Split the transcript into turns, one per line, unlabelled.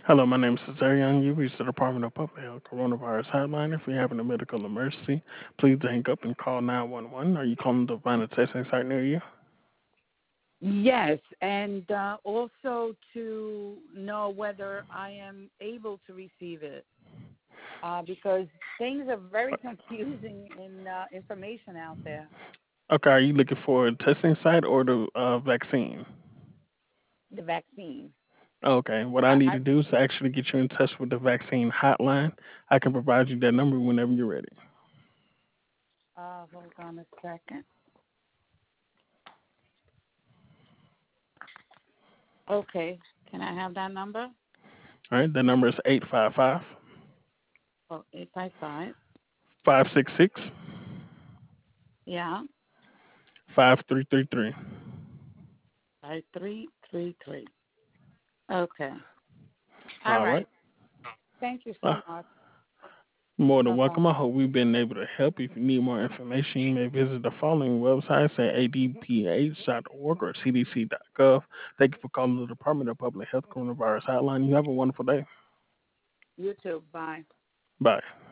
Hello, my name is Cesarion. You reached the Department of Public Health Coronavirus Hotline. If you're having a medical emergency, please hang up and call 911. Are you calling to find a testing site near you?
Yes, and also to know whether I am able to receive it because things are very confusing in information out there.
Okay, are you looking for a testing site or the vaccine?
The vaccine.
Okay, what I need
I
to do is actually get you in touch with the vaccine hotline. I can provide you that number whenever you're ready.
hold on a second. Okay, can I have that number?
All right, the number is 855
Oh, 855.
566
Yeah,
5333.
5333. Okay. All
All right.
right. Thank you
Uh,
so much.
More than
Bye
welcome.
bye.
I hope we've been able to help. If you need more information, you may visit the following websites at adph.org or cdc.gov. Thank you for calling the Department of Public Health Coronavirus Hotline. You have a wonderful day.
You too. Bye.
Bye.